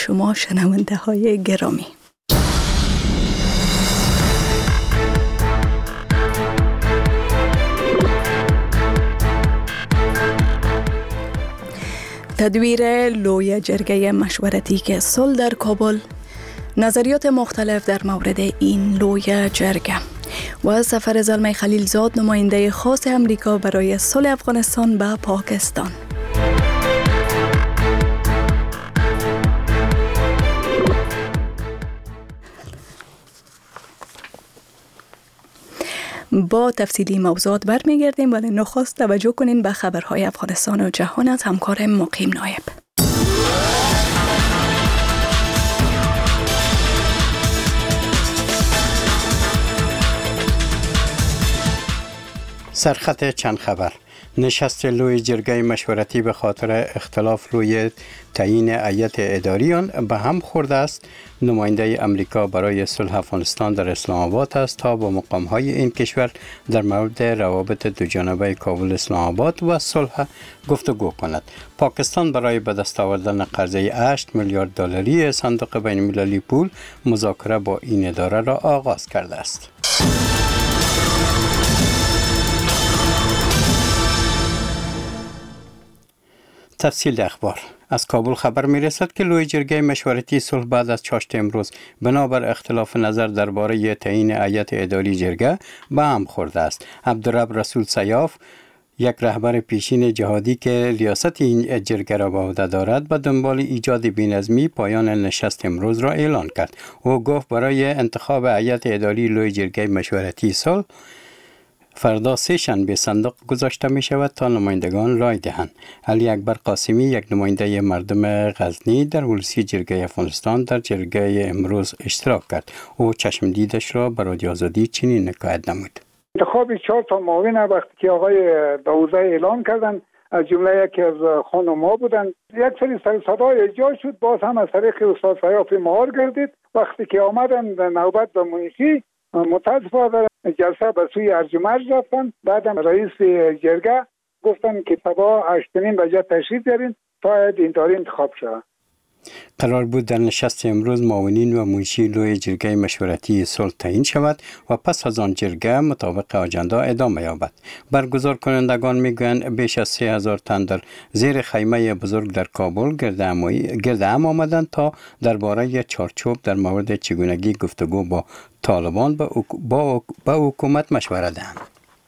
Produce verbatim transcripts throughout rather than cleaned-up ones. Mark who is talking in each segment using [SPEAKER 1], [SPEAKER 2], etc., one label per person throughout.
[SPEAKER 1] شما شنونده های گرامی. تدویر لوی جرگه مشورتی که صلح در کابل، نظریات مختلف در مورد این لوی جرگه و سفر زلمه خلیلزاد نماینده خاص امریکا برای صلح افغانستان به پاکستان. با تفصیلی موضوعات برمیگردیم، ولی نخست توجه کنین به خبرهای افغانستان و جهان از همکار مقیم نایب.
[SPEAKER 2] سرخط چند خبر. نشست لوی جرگه مشورتی به خاطر اختلاف روی تعیین هیئت اداری آن به هم خورده است. نماینده امریکا برای صلح افغانستان در اسلام آباد است تا با مقام‌های این کشور در مورد روابط دوجانبه کابل اسلام آباد و صلح گفتگو کند. پاکستان برای به دست آوردن قرضه هشت میلیارد دلاری صندوق بین المللی پول مذاکره با این اداره را آغاز کرده است. تفصیل اخبار. از کابل خبر می رسد که لوی جرگه مشورتی صلح بعد از چاشت امروز بنابر اختلاف نظر درباره تعیین هیئت اداری جرگه به هم خورده است. عبدالرب رسول سیاف، یک رهبر پیشین جهادی که ریاست این جرگه را به عهده دارد، به دنبال ایجاد بی‌نظمی پایان نشست امروز را اعلان کرد. او گفت برای انتخاب هیئت اداری لوی جرگه مشورتی صلح فردا سه شنبه صندوق گذاشته می شود تا نمایندگان رای دهند. علی اکبر قاسمی، یک نماینده مردم غزنی در ولسی جرگه افغانستان در جرگه امروز اشتراک کرد. او چشم دیدش را به رادیو آزادی چنین حکایت نمود.
[SPEAKER 3] انتخاب چهار تا معاون وقتی که آقای داوودزی اعلان کردند، از جمله یکی از خانم‌ها بودند، یک سری سر صدای ایجاد شد، باز هم از طریق استاد سیاف مهار گردید. وقتی که آمدن نوبت به موسیقی، متاسفانه جلسه به سوی ارجمند رفتن. بعدم رئیس جرگه گفتن که صبح هشت و نیم بجه تشریف بیارین تا این داری انتخاب شود.
[SPEAKER 2] قرار بود در نشست امروز معاونین و منشی لوی جرگه مشورتی صلح تعیین شود و پس از آن جرگه مطابق آجندا ادامه یابد. برگزار کنندگان میگویند بیش از سه هزار تن در زیر خیمه بزرگ در کابل گرد هم آمدند تا درباره چارچوب در مورد چگونگی گفتگو با طالبان با, با, با حکومت مشوره دهند.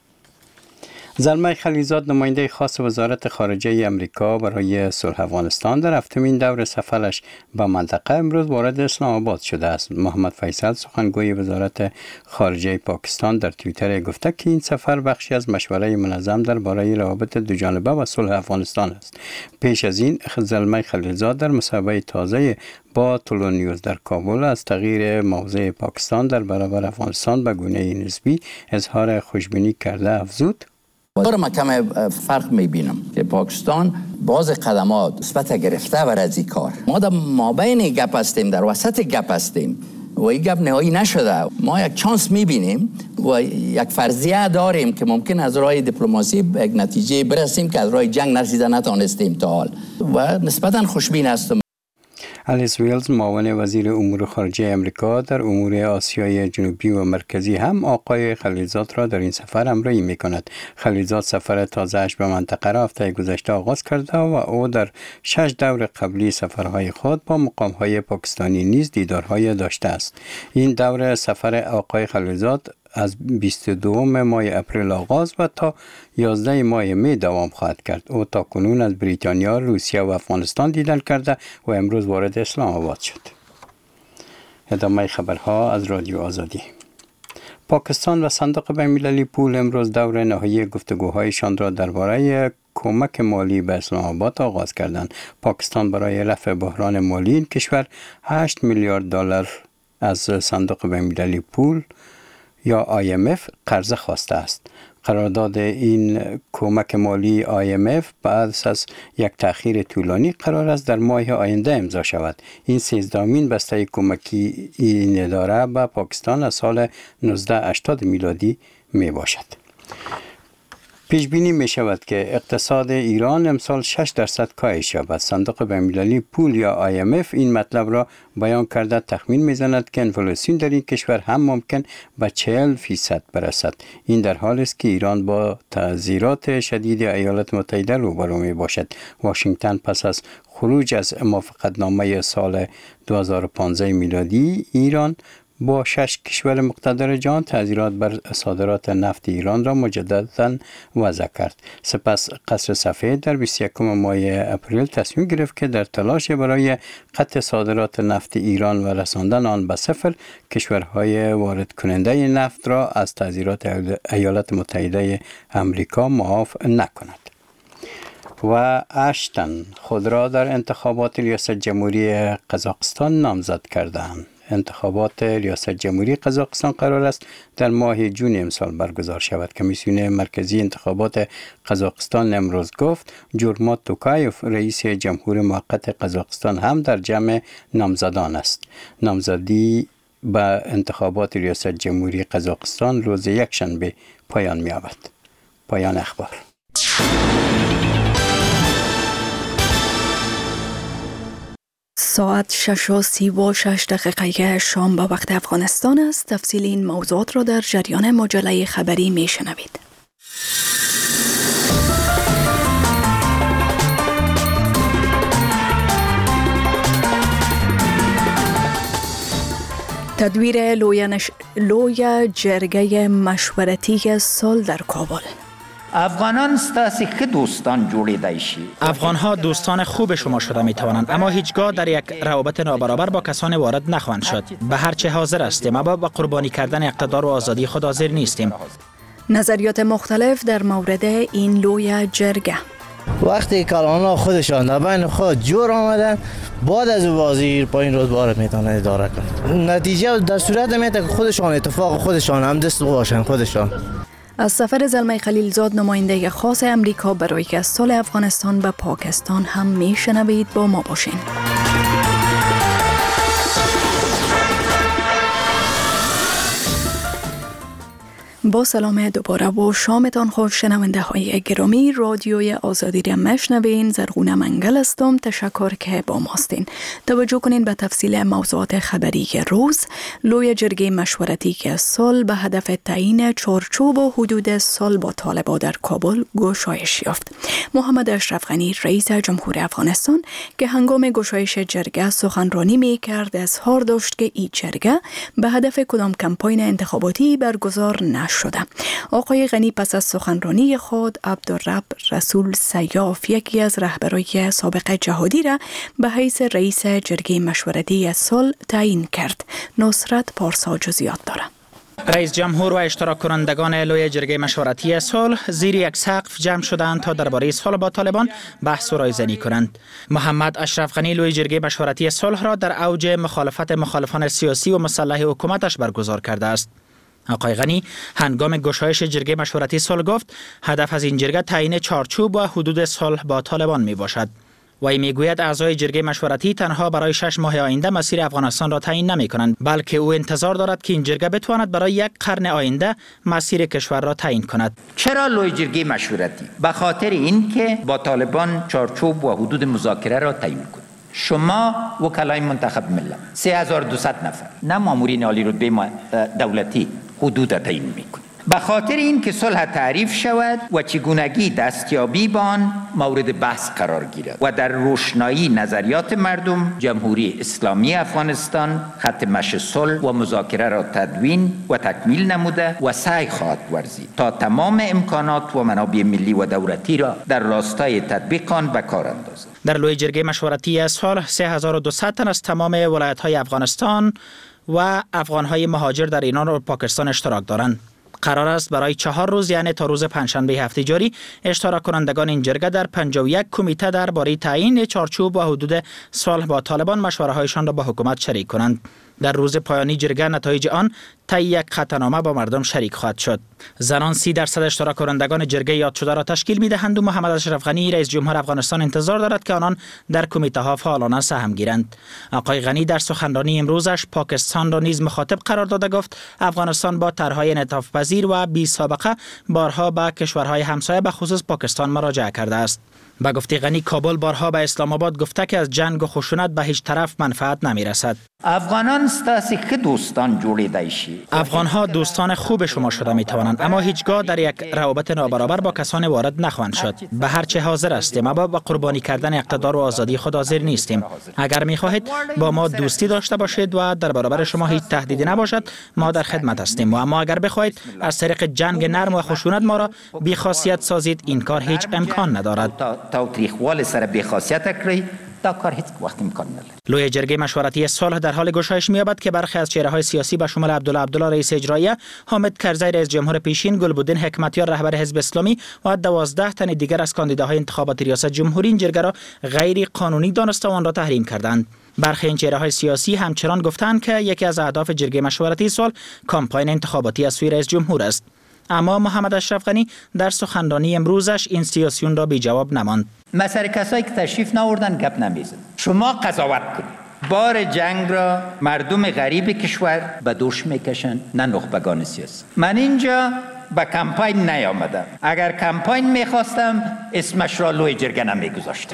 [SPEAKER 2] زلمه خلیلزاد، نماینده خاص وزارت خارجه امریکا برای صلح افغانستان، در هفتمین دور سفرش به منطقه امروز وارد اسلام آباد شده است. محمد فیصل، سخنگوی وزارت خارجه پاکستان، در توییتر گفته که این سفر بخشی از مشوره منظم درباره روابط دوجانبه و صلح افغانستان است. پیش از این زلمه خلیلزاد در مصاحبه تازه با طلوع نیوز در کابل از تغییر موضع پاکستان در برابر افغانستان به گونه نسبی اظهار خوشبینی کرده افزود:
[SPEAKER 4] من کم فرق میبینم که پاکستان باز قدمات نسبت گرفته بر از این کار. ما در مابین گپ هستیم، در وسط گپ هستیم و این گپ نهایی نشده. ما یک چانس میبینیم و یک فرضیه داریم که ممکن از راه دیپلماسی به یک نتیجه برسیم که از راه جنگ نرسیده نتانستیم تا حال و نسبتا خوشبین هستم.
[SPEAKER 2] الیس ویلز، معاون وزیر امور خارجه امریکا در امور آسیای جنوبی و مرکزی، هم آقای خلیلزاد را در این سفر همراهی می‌کند. خلیلزاد سفر تازه‌اش به منطقه را هفته گذشته آغاز کرده و او در شش دور قبلی سفرهای خود با مقام‌های پاکستانی نیز دیدارهای داشته است. این دور سفر آقای خلیلزاد از بیست و دو ماه اپریل آغاز و تا یازده ماه می دوام خواهد کرد. او تا کنون از بریتانیا، روسیه و افغانستان دیدن کرده و امروز وارد اسلام آباد شد. ادامه خبرها از رادیو آزادی. پاکستان و صندوق بین المللی پول امروز دور نهایی گفتگوهایشان را درباره کمک مالی به اسلام آباد آغاز کردند. پاکستان برای رفع بحران مالی این کشور هشت میلیارد دلار از صندوق بین المللی پول یا آی ام اف قرضه خواسته است. قرارداد این کمک مالی آی ام اف بعد از یک تأخیر طولانی قرار است در ماه آینده امضا شود. این سیزدهمین بسته کمکی این اداره به پاکستان از سال نوزده هشتاد میلادی می باشد. پیش بینی می شود که اقتصاد ایران امسال شش درصد کاهش یابد. صندوق بین‌المللی پول یا آی ام اف این مطلب را بیان کرده تخمین می زند که انفلاسیون در این کشور هم ممکن به چهل فیصد برسد. این در حالی است که ایران با تعذیرات شدید ایالات متحده روبرو می باشد. واشنگتن پس از خروج از موافقتنامه سال دو هزار و پانزده میلادی ایران با شش کشور مقتدر جهان تعذیرات بر صادرات نفت ایران را مجددا وضع کرد. سپس قصر سفید در بیست و یکم ماه اپریل تصمیم گرفت که در تلاش برای قطع صادرات نفت ایران و رساندن آن به صفر کشورهای وارد کننده نفت را از تعذیرات ایالات متحده آمریکا معاف نکند. و اشتن خود را در انتخابات ریاست جمهوری قزاقستان نامزد کردند. انتخابات ریاست جمهوری قزاقستان قرار است در ماه جون امسال برگزار شود. کمیسیون مرکزی انتخابات قزاقستان امروز گفت جورمات توکایف رئیس جمهور موقت قزاقستان هم در جمع نامزدان است. نامزدی به انتخابات ریاست جمهوری قزاقستان روز یکشنبه پایان می‌یابد. پایان اخبار.
[SPEAKER 1] ساعت شش و سی و شش دقیقه شام به وقت افغانستان است. تفصیل این موضوعات را در جریان مجله خبری می شنوید. تدویر لویانش... لوی جرگه مشورتی صلح در کابل.
[SPEAKER 5] افغانان ستاسی که دوستان جوړیدای شي.
[SPEAKER 6] افغان ها دوستان خوب شما شده می توانند، اما هیچگاه در یک روابط نابرابر با کسان وارد نخواهند شد. به هر چه حاضر هستیم، اما با قربانی کردن اقتدار و آزادی خود حاضر نیستیم.
[SPEAKER 1] نظریات مختلف در مورد این لوی جرگه.
[SPEAKER 7] وقتی کلان‌ها خودشان در بین خود جور آمدن، بعد از بازی پایین رودبار میتونه اداره کنند. نتیجه در صورت میاد که خودشان اتفاق خودشان هم دست باشن خودشان.
[SPEAKER 1] از سفر زلمه خلیلزاد نماینده خاص امریکا برای صلح افغانستان به پاکستان هم میشنوید. با ما باشین. با سلام دوباره و شامتان خوش شنونده های گرامی. رادیوی آزادی را مشنوین. زرغونه منگل هستم. تشکر که با ما هستین. توجه کنین به تفصیل موضوعات خبری روز. لوی جرگه مشورتی که صلح به هدف تعیین چارچوب و حدود صلح با طالبان در کابل گشایش یافت. محمد اشرف غنی رئیس جمهور افغانستان که هنگام گشایش جرگه سخنرانی می کرد اظهار داشت که این جرگه به هدف کدام کمپاین انتخاباتی برگزار نشد. شده. آقای غنی پس از سخنرانی خود عبدالرب رسول سیاف یکی از رهبرای سابق جهادی را به حیث رئیس جرگه مشورتی صلح تعیین کرد. نصرت پارسا جزئیات داره.
[SPEAKER 6] رئیس جمهور و اشتراک کنندگان لوی جرگه مشورتی صلح زیر یک سقف جمع شدند تا درباره صلح با طالبان بحث و رایزنی کنند. محمد اشرف غنی لوی جرگه مشورتی صلح را در اوج مخالفت مخالفان سیاسی و مسلح حکومتش برگزار کرده است. آقای غنی هنگام گشایش جرگه مشورتی صلح گفت هدف از این جرگه تعیین چارچوب و حدود صلح با طالبان می باشد. وی می گوید اعضای جرگه مشورتی تنها برای شش ماه آینده مسیر افغانستان را تعیین نمی کنند، بلکه او انتظار دارد که این جرگه بتواند برای یک قرن آینده مسیر کشور را تعیین کند.
[SPEAKER 5] چرا لوی جرگه مشورتی؟ به خاطر این که با طالبان چارچوب و حدود مذاکره را تعیین کند. شما وکلای منتخب ملت سه هزار و دویست نفر نه مامورین عالی رتبه دولتی حدود تعیین میکنید. به خاطر این که صلح تعریف شود و چگونگی دستیابی به آن مورد بحث قرار گیرد و در روشنایی نظریات مردم جمهوری اسلامی افغانستان خط مشی صلح و مذاکره را تدوین و تکمیل نموده و سعی خواهد ورزید تا تمام امکانات و منابع ملی و دولتی را در راستای تطبیق آن به کار اندازد.
[SPEAKER 6] در لوی جرگه مشورتی صلح سه هزار و دویست تن از تمام ولایت‌های افغانستان و افغان‌های مهاجر در ایران و پاکستان اشتراک دارند. قرار است برای چهار روز یعنی تا روز پنجشنبه هفته جاری اشتراک کنندگان این جرگه در پنجاه و یک کمیته درباره تعیین چارچوب و حدود صلح با طالبان مشوره‌هایشان را با حکومت شریک کنند. در روز پایانی جرگه نتایج آن طی یک خطنامه با مردم شریک خواهد شد. زنان سی درصد اشتراک کنندگان جرگه یاد شده را تشکیل می‌دهند و محمد اشرف غنی رئیس جمهور افغانستان انتظار دارد که آنان در کمیته ها فعالانه سهم گیرند. آقای غنی در سخنرانی امروزش پاکستان را نیز مخاطب قرار داده گفت افغانستان با طرح‌های انعطاف پذیر و بی سابقه بارها به کشورهای همسایه به خصوص پاکستان مراجعه کرده است. با گفته غنی کابل بارها به اسلام آباد گفته که از جنگ و خشونت به هیچ طرف منفعت نمی‌رسد.
[SPEAKER 5] افغانان استاسی که دوستان جوړیدای شي.
[SPEAKER 6] افغان‌ها دوستان خوب شما شده می‌توانند، اما هیچگاه در یک روابط نابرابر با کسان وارد نخواهند شد. به هر چه حاضر هستیم، اما با قربانی کردن اقتدار و آزادی خود حاضر نیستیم. اگر می‌خواهید با ما دوستی داشته باشید و در برابر شما هیچ تهدیدی نباشد، ما در خدمت هستیم. و اما اگر بخواهید از طریق جنگ نرم و خشونت ما را بی‌خاصیت سازید، این کار هیچ امکان ندارد.
[SPEAKER 5] تاریخوال سر بی‌خاصیت کړی دا کار هیچ وقت امکان نداره.
[SPEAKER 6] لوی جرگه مشورتی صلح در حال گشایش می‌یابد که برخی از چهره‌های سیاسی به شمول عبدالله عبدالله رئیس اجراییه، حامد کرزی رئیس جمهور پیشین، گلبدین حکمتیار رهبر حزب اسلامی و دوازده تن دیگر از کاندیداهای انتخابات ریاست جمهوری این جرگه را غیر قانونی دانسته و آن را تحریم کردند. برخی این چهره‌های سیاسی همچنان گفتند که یکی از اهداف جرگه مشورتی صلح کامپاین انتخاباتی از سوی رئیس جمهور است. اما محمد اشرف غنی در سخنرانی امروزش این سیاسیون را بی جواب نماند.
[SPEAKER 5] مثلا کسایی که تشریف نآوردن گپ نمیزن. شما قضاوت کنید. بار جنگ را مردم غریب کشور به دوش میکشن، نه نخبگان سیاسی. من اینجا با کمپاین نیامدم. اگر کمپاین میخواستم اسمش را لوی جرگه نمیگذاشتم.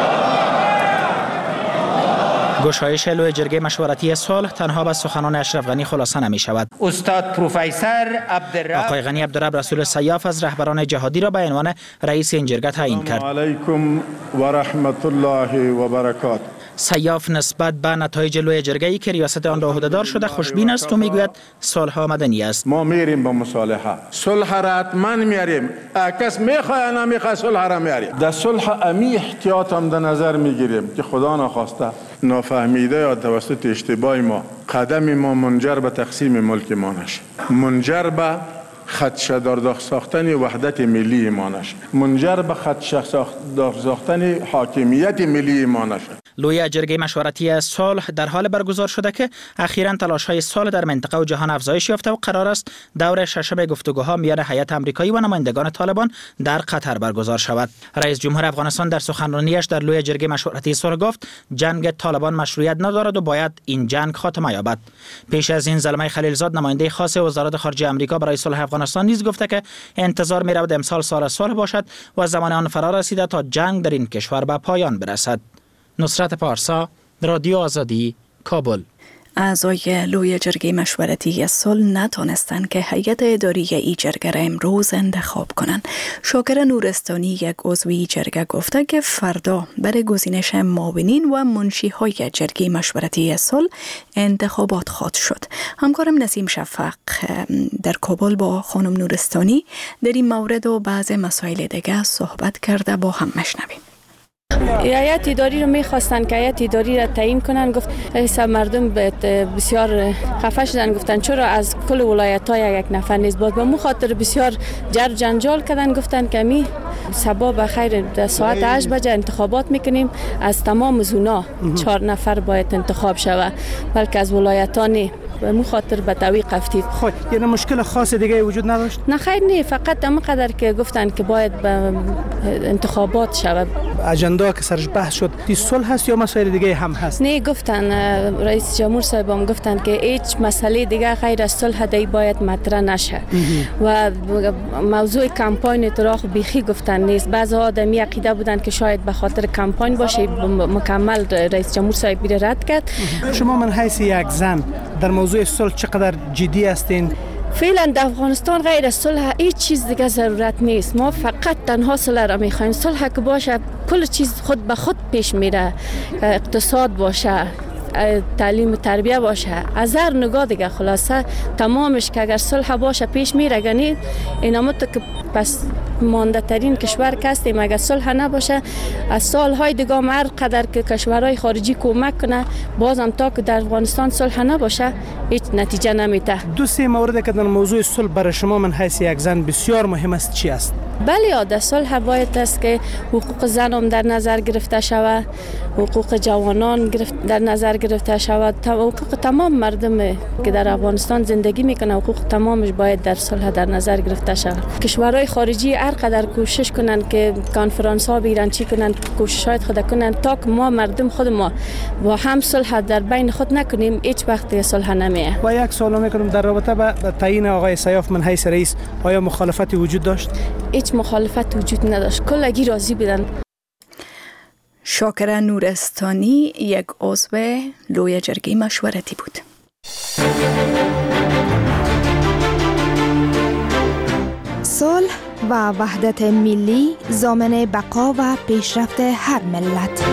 [SPEAKER 6] گشایش لوی جرگه مشورتی صلح تنها به سخنان اشرف غنی خلاصه نمی شود.
[SPEAKER 5] استاد پروفسور عبدالرب
[SPEAKER 6] آقای غنی عبدالرب رسول سیاف از رهبران جهادی را به عنوان رئیس این جرگه تعیین کرد.
[SPEAKER 8] علیکم و رحمت الله و برکاته.
[SPEAKER 6] سیاف نسبت به نتایج لوی جرگه‌ای که ریاست آن را عهده‌دار شده خوشبین است و میگوید صلح آمدنی است.
[SPEAKER 8] ما میریم به مصالحه. صلح را حتما میاریم. کس میخواد نمیخواد صلح را میاریم. در صلح امی احتیاط هم در نظر میگیریم که خدا نخواسته نافهمیده یا توسط اشتباه ما قدم ما منجر به تقسیم ملک ما نشه، منجر به خدشه‌دار ساختن وحدت ملی ما نشه، منجر به خدشه‌دار ساختن حاکمیت ملی ما نشه.
[SPEAKER 6] لوی جرگه مشورتی صلح در حال برگزار شده که اخیراً تلاش‌های صلح در منطقه و جهان افزایش یافته و قرار است دور ششم گفتگوها میان هیئت آمریکایی و نمایندگان طالبان در قطر برگزار شود. رئیس جمهور افغانستان در سخنرانیش در لوی جرگه مشورتی صلح گفت جنگ طالبان مشروعیت ندارد و باید این جنگ خاتمه یابد. پیش از این زلمه خلیلزاد نماینده خاص وزارت خارجه آمریکا برای صلح افغانستان نیز گفته که انتظار می‌رود امسال سال صلح باشد و زمان آن فرا رسیده تا جنگ در این کشور به پایان برسد. نصرت پارسا، رادیو آزادی، کابل.
[SPEAKER 1] اعضای لوی جرگه مشورتی صلح نتانستند که هیئت اداری ای جرگه را امروز انتخاب کنند. شاکر نورستانی یک عضوی جرگه گفته که فردا برای گزینش معاونین و منشی‌های جرگه مشورتی صلح انتخابات خواهد شد. همکارم نسیم شفق در کابل با خانم نورستانی در این مورد و بعض مسائل دیگه صحبت کرده، با هم مشنویم.
[SPEAKER 9] هیئت اداری رو می‌خواستن که هیئت اداری را تعیین کنن. گفت حساب مردم بسیار خفه شدن، گفتن چرا از کل ولایت‌ها یک نفر نیست. بود به مو خاطر بسیار جر جنجال کردن. گفتن که می صبح بخیر در ساعت هشت بجه انتخابات میکنیم، از تمام زونا چهار نفر باید انتخاب شود، بلکه از ولایت‌ها نه. به مو خاطر به تویق افتید.
[SPEAKER 10] خب یعنی مشکل خاص دیگه وجود نداشت؟
[SPEAKER 9] نه خیر، نه، فقط هم قدر که گفتن که باید به انتخابات شود.
[SPEAKER 10] اجندا که سرش بحث شد دی صلح هست یا مسائل دیگه هم هست؟
[SPEAKER 9] نه، گفتن رئیس جمهور صاحب هم گفتن که هیچ مسئله دیگه غیر از صلح دی باید مطرح نشه و موضوع کمپاین تراخ بیخی گفتن نیست. بعضی آدمی عقیده بودن که شاید به خاطر کمپاین باشه، مکمل رئیس جمهور صاحب بیره رد کرد.
[SPEAKER 10] شما من حیث یک زن در موضوع صلح چقدر جدی هستین؟
[SPEAKER 9] فعلا در افغانستان غیر از صلح هیچ چیز دیگه ضرورت نیست. ما فقط تنها صلح را میخوایم. صلح که باشه کل چیز خود به خود پیش میره، اقتصاد باشه، تعلیم و تربیه باشه، از هر نگاه دیگه خلاصه تمامش که اگر صلح باشه پیش میره. یعنی اینامو تو که پس مانده ترین کشور که هستیم. اگر صلح نباشه از سالهای دیگه هر قدر که کشورهای خارجی کمک کنه بازم تا که در افغانستان صلح نباشه هیچ نتیجه نمیده.
[SPEAKER 10] دو سه مورد که در موضوع صلح برای شما من حیث یک زن بسیار مهم است چی است؟
[SPEAKER 9] بله، در صلح باید است که حقوق زن هم در نظر گرفته شود، حقوق جوانان گرفت در نظر گرفته شود، حقوق تمام مردم که در افغانستان زندگی میکنه حقوق تمامش باید در صلح در نظر گرفته شود. کشورهای خارجی هر قدر کوشش کنن که کنفرانس ها بیرن چی کنن، کوششات خود کنن تا که ما مردم خود ما با هم صلح در بین خود نکنیم هیچ وقت صلح نمیه.
[SPEAKER 10] و یک سوال میکنم در رابطه با تعیین آقای سیاف من حیث رئیس آیا مخالفتی وجود داشت؟
[SPEAKER 9] هیچ مخالفت وجود نداشت، کلگی راضی بودن.
[SPEAKER 1] شاکر نورستانی یک عضو لوی جرگه مشورتی بود.
[SPEAKER 11] صلح و وحدت ملی ضامن بقا و پیشرفت هر ملت.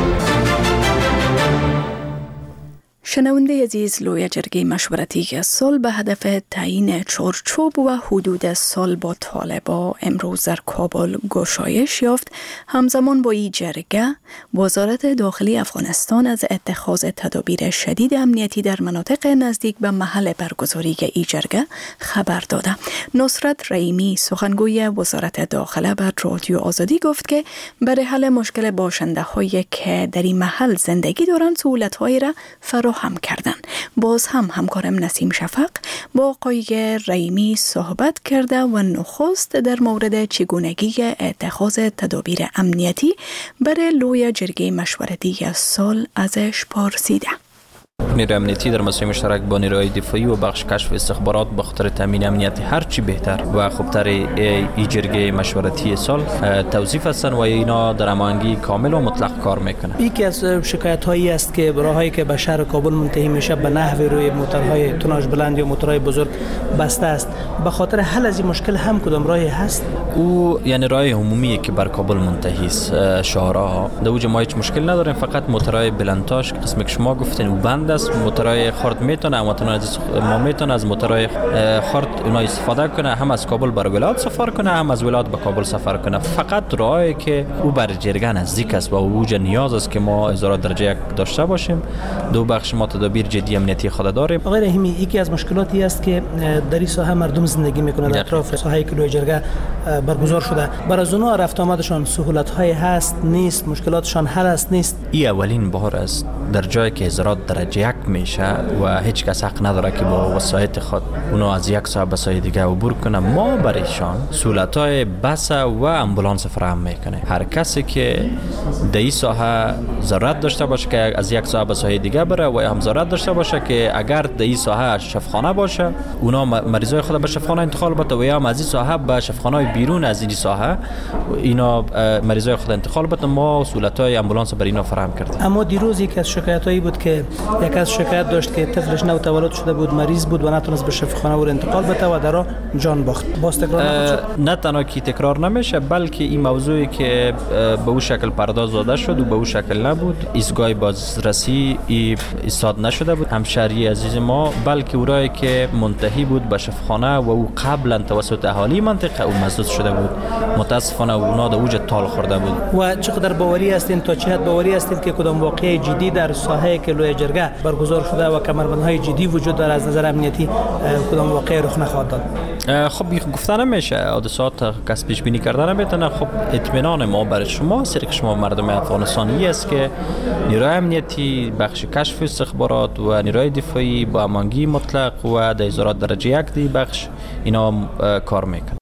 [SPEAKER 1] شنونده عزیز، لوی جرگه مشورتی که صلح به هدف تعیین چارچوب و حدود صلح با طالبان امروز در کابل گشایش یافت، همزمان با این جرگه وزارت داخلی افغانستان از اتخاذ تدابیر شدید امنیتی در مناطق نزدیک به محل برگزاری این جرگه خبر داده. نصرت رحیمی سخنگوی وزارت داخله بر رادیو آزادی گفت که برای حل مشکل باشنده هایی که در این محل زندگی دارند سهولت هایی را فراهم هم کردن. باز هم همکارم نسیم شفق با آقای رحیمی صحبت کرده و نخست در مورد چگونگی اتخاذ تدابیر امنیتی برای لوی جرگه مشورتی صلح ازش پرسیده.
[SPEAKER 12] نیروی امنیتی در مسئله مشترک با نیروی دفاعی و بخش کشف استخبارات به خاطر تامین امنیتی هر چی بهتر و خوبتر این جرگه مشورتی صلح توظیف هستند و اینا در هماهنگی کامل و مطلق کار میکنه.
[SPEAKER 10] یکی از شکایت هایی است که راههایی که به شهر کابل منتهی میشه به نحو روی موتورهای توناژ بلند یا موتورهای بزرگ بسته است. به خاطر حل از این مشکل هم کدام راهی هست؟
[SPEAKER 12] او یعنی راه عمومی که بر کابل منتهی است، شهرها در اوج ما هیچ مشکل نداریم، فقط موتورهای بلندتاش قسمی که شما گفتین او بند است. موتورهای خرد میتونه اما از ما میتونه از موتورهای خرد اونا استفاده کنه، هم از کابل بر ولایت سفر کنه هم از ولایت به کابل سفر کنه. فقط راهی که او بر جرگه نزدیک است و اوج نیاز است که ما ازارات درجه یک داشته باشیم. دو بخش ما تدابیر جدی امنیتی خود داریم.
[SPEAKER 10] آقای رحیمی، یکی از مشکلاتی است که در این ساحه مردم زندگی میکنند در اطراف ساحه‌ای که لوی جرگه برگزار شده. برای اونا رفت آمدشان سهولت های هست نیست، مشکلاتشان حل است نیست؟
[SPEAKER 12] این اولین بار است در جایی که ازارات درجه یک میشه و هیچ کس حق نداره که با وسایط خود اونو از یک ساحه به ساحه دیگه عبور کنه. ما برایشان سهولت‌های بس و امبولانس فراهم میکنه. هر کسی که در این ساحه ضرورت داشته باشه که از یک ساحه به ساحه دیگه بره و هم ضرورت داشته باشه که اگر در این ساحه شفاخانه باشه اونا مریضای خود به شفاخانه انتقال بده و یا از این ساحه به شفاخانه‌های بیرون از این ساحه اینا مریضای خود انتقال بده. ما سهولت‌های امبولانس برای اینا فراهم کردیم.
[SPEAKER 10] اما دیروز یک از شکایتایی بود که یک از شکایت داشت که طفلش نو تولد شده بود، مریض بود و نتونست به شفاخانه ور انتقال بده و در راه جان باخت. باز تکرار نشد؟
[SPEAKER 12] نه تنها کی تکرار نمیشه بلکه این موضوعی که به اون شکل پرداز داده شد و به اون شکل نبود، ایستگاه بازرسی ایستاد نشده بود. همشهری عزیز ما بلکه اورایی که منتهی بود به شفاخانه و او قبلا توسط اهالی منطقه او مسدود شده بود، متاسفانه اونا در اوج تال خورده بود.
[SPEAKER 10] و چقدر باوری هستین تا چه حد باوری هستین که کدام واقعه جدی در ساحه که لوی جرگه برگزار شده و کمربندهای جدی وجود داره از نظر امنیتی کدام واقعه رخ نخواهد داد؟
[SPEAKER 12] خب گفتن نمیشه، حادثات کس پیش بینی کردن نمیتونه. خب اطمینان ما برای شما سرک شما مردم افغانستانی است که نیروی امنیتی، بخش کشف استخبارات و نیروی دفاعی با امنگی مطلق و در ازارات درجه یک دی بخش اینا کار میکنن.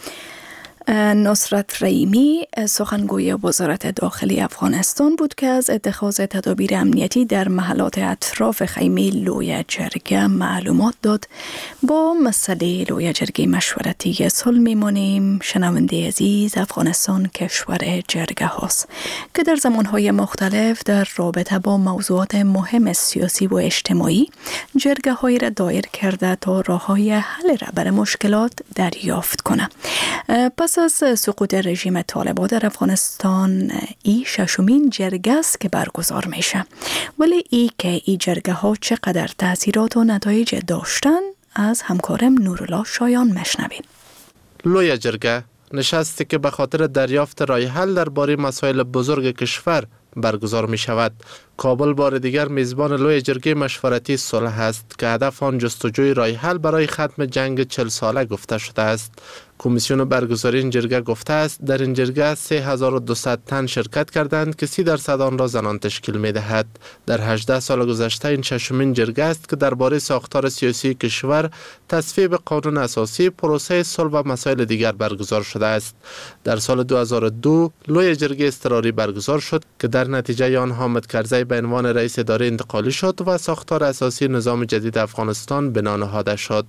[SPEAKER 1] نصرت رحیمی سخنگوی وزارت داخلی افغانستان بود که از اتخاذ تدابیر امنیتی در محلات اطراف خیمه لوی جرگه معلومات داد. با مسئله لوی جرگه مشورتی صلح میمانیم. شنونده عزیز، افغانستان کشور جرگه هاست که در زمانهای مختلف در رابطه با موضوعات مهم سیاسی و اجتماعی جرگه های را دایر کرده تا راه های حل را برای مشکلات دریافت کنه. پس از سقوط رژیم طالبان در افغانستان ای ششمین جرگه است که برگزار میشه. ولی ای که ای جرگه ها چقدر تاثیرات و نتایج داشتن از همکارم نورالله شایان مشنویم.
[SPEAKER 13] لوی جرگه نشستی که به خاطر دریافت رای حل درباره مسائل بزرگ کشور برگزار می شود. کابل بار دیگر میزبان لوی جرگه مشورتی صلح است که هدف آن جستجوی رای حل برای ختم جنگ چهل ساله گفته شده است. کمیسیون برگزاری این جرگه گفته است در این جرگه سه هزار و دویست تن شرکت کردند که سی درصد آن را زنان تشکیل می دهد. در هجده سال گذشته این ششمین جرگه است که درباره ساختار سیاسی کشور، تصویب قانون اساسی، پروسه صلح و مسائل دیگر برگزار شده است. در سال دو هزار و دو لوی جرگه اضطراری برگزار شد که در نتیجه آن حامد کرزی به عنوان رئیس اداره انتقالی شد و ساختار اساسی نظام جدید افغانستان بنا نهاده شد.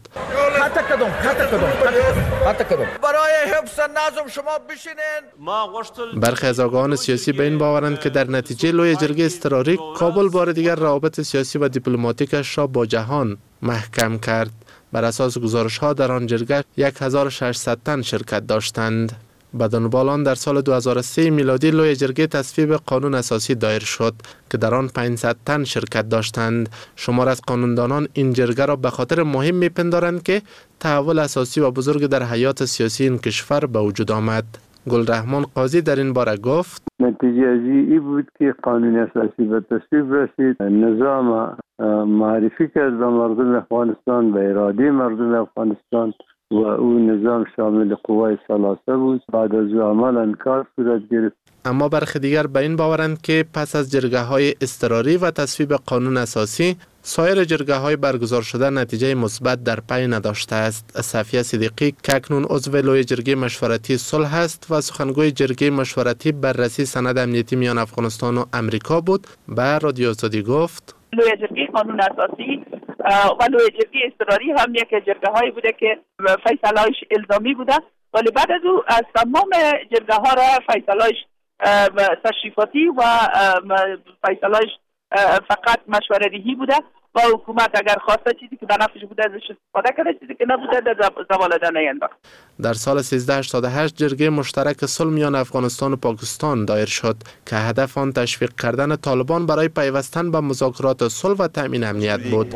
[SPEAKER 14] برای حفظ نظم شما بشینین.
[SPEAKER 13] برخی از آگاهان سیاسی به این باورند که در نتیجه لوی جرگه اضطراری کابل بار دیگر روابط سیاسی و دیپلماتیکش را با جهان محکم کرد. بر اساس گزارش ها در آن جرگه هزار و ششصد تن شرکت داشتند. به دنبال آن در سال دو هزار و سه میلادی لوی جرگه تصویب قانون اساسی دایر شد که در آن پانصد تن شرکت داشتند. شمار از قانوندانان این جرگه را به خاطر مهم میپندارند که تحول اساسی و بزرگ در حیات سیاسی این کشور به وجود آمد. گلرحمان قاضی در این باره گفت:
[SPEAKER 15] نتیجه از این بود که قانون اساسی به تصویب رسید، نظام معرفی کرد به مردم افغانستان، به اراده مردم افغانستان و او نظام شامل قوای ثلاثه بود. بعد از او عملا کار صورت گرفت.
[SPEAKER 13] اما برخی دیگر به این باورند که پس از جرگه های اضطراری و تصویب قانون اساسی سایر جرگه های برگزار شده نتیجه مثبت در پی نداشته است. صفیه صدیقی که اکنون عضو لوی جرگه مشورتی صلح است و سخنگوی جرگه مشورتی بررسی سند امنیتی میان افغانستان و امریکا بود، به رادیو آزادی گفت:
[SPEAKER 16] لوی جرگه قانون اساسی و لوی جرگه اضطراری هم یک جرگه هایی بوده که فیصله‌اش الزامی بوده، ولی بعد از او از تمام جرگه ها را فیصله‌اش تشریفاتی و فیصله‌اش فقط مشورتی بوده و حکومت اگر خواسته چیزی که به نفعش بوده ازش استفاده کرده، چیزی که نبوده در زوالده نینداخت.
[SPEAKER 13] در سال سیزده هشتاد و هشت جرگه مشترک صلح میان افغانستان و پاکستان دایر شد که هدف آن تشویق کردن طالبان برای پیوستن به مذاکرات صلح و تامین امنیت بود.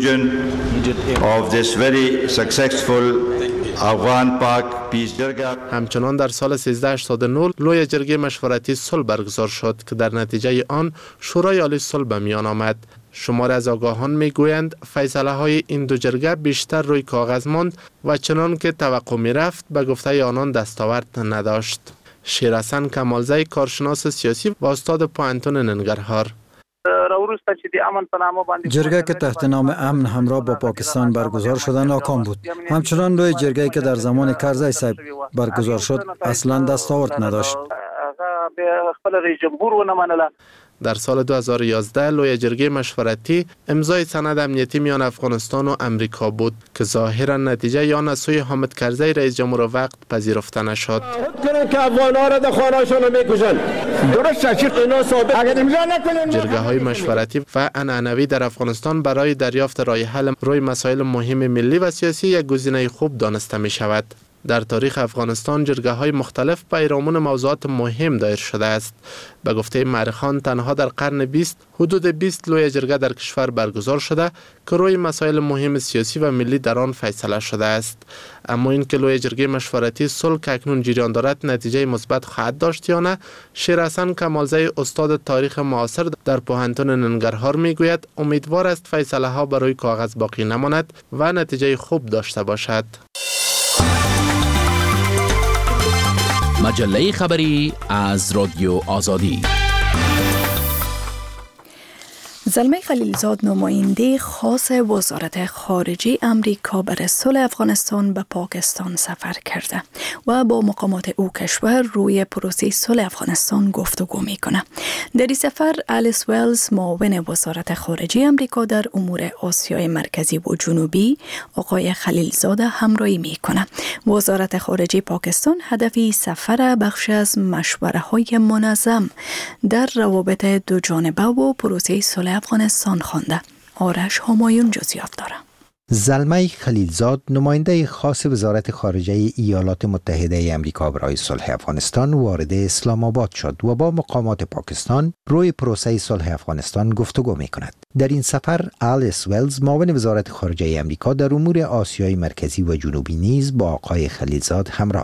[SPEAKER 13] همچنان در سال سیزده هشتاد و نه لوی جرگه مشورتی صلح برگزار شد که در نتیجه آن شورای عالی صلح به میان آمد. شمار از آگاهان میگویند فیصله های این دو جرگه بیشتر روی کاغذ ماند و چنان که توقع می رفت به گفته آنان دستاورد نداشت. شیرحسن کمالزی، کارشناس سیاسی و استاد پوهنتون ننگرهار:
[SPEAKER 17] جرگه که تحت نام امن همراه با پاکستان برگزار شده ناکام بود. همچنان لوی جرگه که در زمان کرزی صاحب برگزار شد اصلا دستاورد نداشت.
[SPEAKER 13] در سال دو هزار و یازده لوی جرگه مشورتی امضای سند امنیتی میان افغانستان و امریکا بود که ظاهرا نتیجه آن از سوی حامد کرزی رئیس جمهور وقت پذیرفته نشد. جرگه های مشورتی و عنعنوی در افغانستان برای دریافت رای حل روی مسائل مهم ملی و سیاسی یک گزینه خوب دانسته می شود. در تاریخ افغانستان جرگه های مختلف پیرامون موضوعات مهم دایر شده است. به گفته مورخان تنها در قرن بیست حدود بیست لوی جرگه در کشور برگزار شده که روی مسائل مهم سیاسی و ملی در آن فیصله شده است. اما این که لوی جرگه مشورتی صلح که اکنون جریان دارد نتیجه مثبت خواهد داشت یا نه، شیرحسن کمالزی، استاد تاریخ معاصر در پوهنتون ننگرهار میگوید امیدوار است فیصله ها بر روی کاغذ باقی نماند و نتیجه خوب داشته باشد.
[SPEAKER 18] مجله خبری از رادیو آزادی.
[SPEAKER 1] زلمه خلیلزاد، نماینده خاص وزارت خارجه امریکا برای صلح افغانستان به پاکستان سفر کرده و با مقامات او کشور روی پروسه صلح افغانستان گفتگو میکنه. در این سفر الیس ویلز، معاون وزارت خارجه امریکا در امور آسیای مرکزی و جنوبی، آقای خلیلزاد همراهی میکنه. وزارت خارجه پاکستان هدفی سفر بخش از مشوره های منظم در روابط دو جانبه و پروسه صلح افغانستان خوانده. آرش همایون جزئیات داره.
[SPEAKER 19] زلمه خلیلزاد، نماینده خاص وزارت خارجه ایالات متحده آمریکا برای صلح افغانستان، وارد اسلام آباد شد و با مقامات پاکستان روی پروسه صلح افغانستان گفتگو می کند. در این سفر الیس ویلز، معاون وزارت خارجه آمریکا در امور آسیای مرکزی و جنوبی نیز با آقای خلیلزاد همراه است.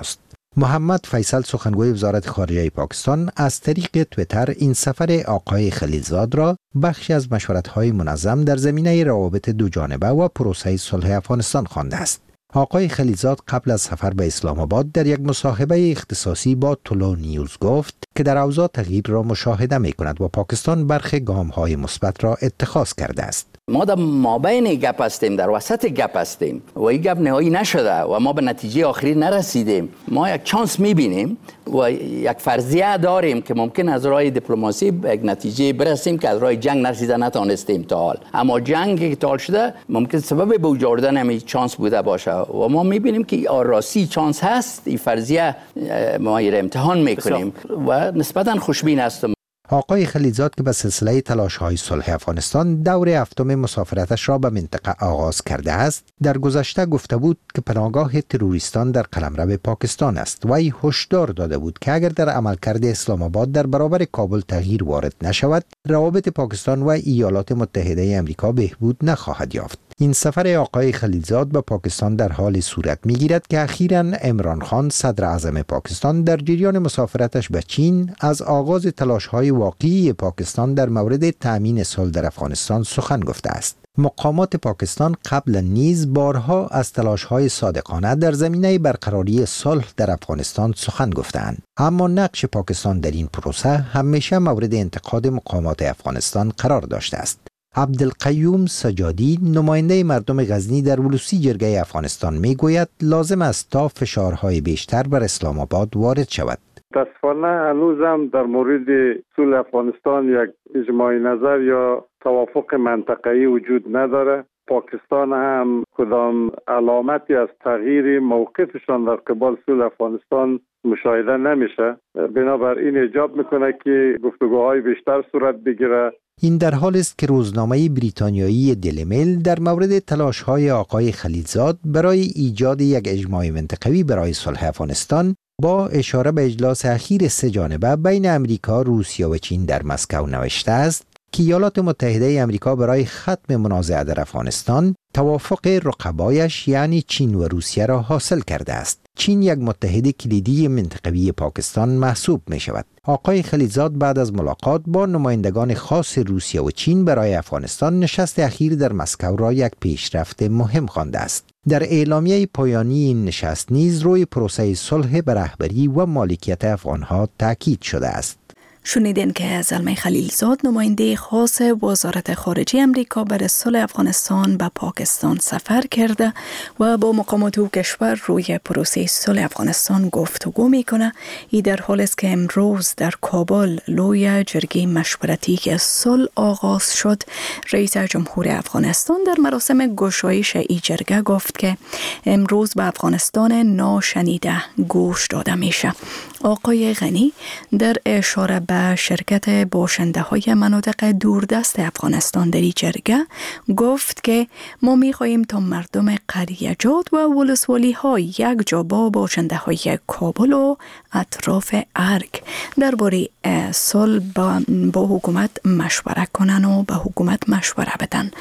[SPEAKER 19] محمد فیصل سخنگوی وزارت خارجه پاکستان از طریق تویتر این سفر آقای خلیلزاد را بخشی از مشورت‌های منظم در زمینه روابط دو جانبه و پروسه صلح افغانستان خوانده است. آقای خلیلزاد قبل از سفر به اسلام آباد در یک مصاحبه اختصاصی با طلوع نیوز گفت که در اوضاع تغییر را مشاهده می کند و پاکستان برخی گام‌های مثبت را اتخاذ کرده است.
[SPEAKER 4] ما در مابین گپ هستیم، در وسط گپ هستیم و این گپ نهایی نشده و ما به نتیجه آخری نرسیدیم. ما یک چانس میبینیم و یک فرضیه داریم که ممکن از راه دیپلماسی به یک نتیجه برسیم که از راه جنگ نرسیده نتونستیم تا حال. اما جنگی که تا حال شده ممکن سبب به وجود آوردن همین چانس بوده باشه و ما میبینیم که راستی چانس هست. این فرضیه ما را امتحان میکنیم و نسبتا خوشبین هستم.
[SPEAKER 19] آقای خلیلزاد که به سلسله تلاش‌های صلح افغانستان دور هفتم مسافرتش را به منطقه آغاز کرده است، در گذشته گفته بود که پناهگاه تروریستان در قلمرو پاکستان است و ای هشدار داده بود که اگر در عملکرد اسلام آباد در برابر کابل تغییر وارد نشود، روابط پاکستان و ایالات متحده آمریکا بهبود نخواهد یافت. این سفر آقای خلیلزاد به پاکستان در حال صورت می‌گیرد که اخیراً عمران خان صدر اعظم پاکستان در جریان مسافرتش به چین از آغاز تلاش‌های واقعی پاکستان در مورد تأمین صلح در افغانستان سخن گفته است. مقامات پاکستان قبلا نیز بارها از تلاش‌های صادقانه در زمینه برقراری صلح در افغانستان سخن گفتند، اما نقش پاکستان در این پروسه همیشه مورد انتقاد مقامات افغانستان قرار داشته است. عبدالقیوم سجادی نماینده مردم غزنی در ولوسی جرگه افغانستان میگوید لازم است تا فشارهای بیشتر بر اسلام آباد وارد شود.
[SPEAKER 15] متاسفانه هنوزم در مورد صلح افغانستان یک اجماع نظر یا توافق منطقه‌ای وجود نداره. پاکستان هم کدام علامتی از تغییر موقفشان در قبال صلح افغانستان مشاهده نمیشه. بنابراین ایجاب میکنه که گفتگوهای بیشتر صورت بگیره.
[SPEAKER 19] این در حال است که روزنامه بریتانیایی دیلی میل در مورد تلاش‌های آقای خلیلزاد برای ایجاد یک اجماع منطقوی برای صلح افغانستان با اشاره به اجلاس اخیر سه جانبه بین امریکا، روسیه و چین در مسکو نوشته است که ایالات متحده آمریکا برای ختم منازعه در افغانستان توافق رقبایش یعنی چین و روسیه را حاصل کرده است. چین یک متحد کلیدی منطقوی پاکستان محسوب می شود. آقای خلیلزاد بعد از ملاقات با نمایندگان خاص روسیه و چین برای افغانستان نشست اخیر در مسکو را یک پیشرفت مهم خوانده است. در اعلامیه پایانی این نشست نیز روی پروسه صلح به رهبری و مالکیت افغانها تاکید شده است.
[SPEAKER 1] شنیدین که زلمه خلیلزاد نماینده خاص وزارت خارجه امریکا برای صلح افغانستان به پاکستان سفر کرده و با مقامات او کشور روی پروسه صلح افغانستان گفتگو میکنه. این در حالی است که امروز در کابل لوی جرگه مشورتی که صلح آغاز شد، رئیس جمهور افغانستان در مراسم گشایش این جرگه گفت که امروز به افغانستان ناشنیده گوش داده میشه. آقای غنی در اشاره به شرکت باشنده های مناطق دوردست افغانستان در این جرگه گفت که ما می خواهیم تا مردم قریجات و ولسوالی ها یک جا با باشنده های کابل و اطراف ارگ درباره صلح با, با حکومت مشوره کنن و به حکومت مشوره بدن.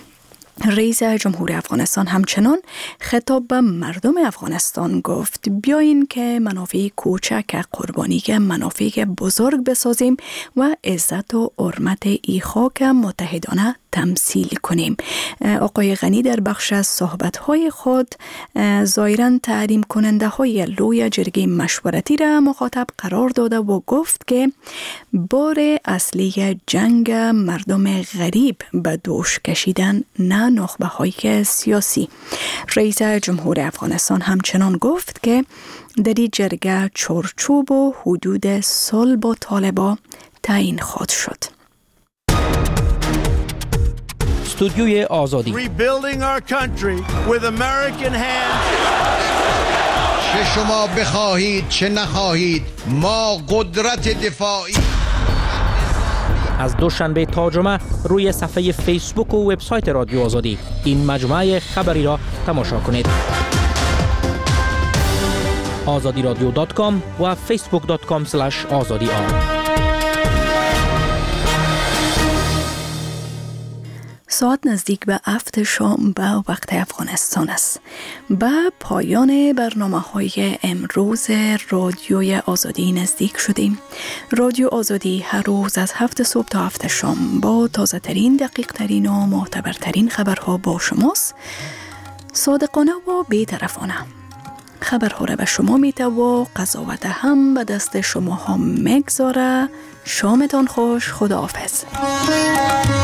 [SPEAKER 1] رئیس جمهور افغانستان همچنان خطاب به مردم افغانستان گفت بیاین که منافع کوچک قربانی که منافع بزرگ بسازیم و عزت و حرمت ای خاک متحدانه تمثیل کنیم. آقای غنی در بخش از صحبت‌های خود ظاهراً تحریم کننده های لوی جرگه مشورتی را مخاطب قرار داده و گفت که بار اصلی جنگ مردم غریب به دوش کشیدن نه نخبه های سیاسی. رئیس جمهور افغانستان همچنان گفت که در این جرگه چارچوب و حدود صلح با طالبان تعیین خواهد شد.
[SPEAKER 6] استودیوی آزادی
[SPEAKER 20] Rebuilding our country with American hands.
[SPEAKER 21] چه شما بخواهید چه نخواهید ما قدرت دفاعی.
[SPEAKER 6] از دوشنبه تا جمعه روی صفحه فیسبوک و وبسایت رادیو آزادی این مجموعه خبری را تماشا کنید. آزادی رادیو دات کام و فیسبوک دات کام اسلش آزادی آر.
[SPEAKER 1] ساعت نزدیک به هفت شام به وقت افغانستان است. به پایان برنامه های امروز رادیوی آزادی نزدیک شدیم. رادیو آزادی هر روز از هفت صبح تا هفت شام با تازه ترین، دقیق ترین و معتبرترین خبرها با شماست. صادقانه و بی‌طرفانه. خبرها را به شما میته و قضاوت هم به دست شما ها مگذاره. شامتان خوش. خداحافظ.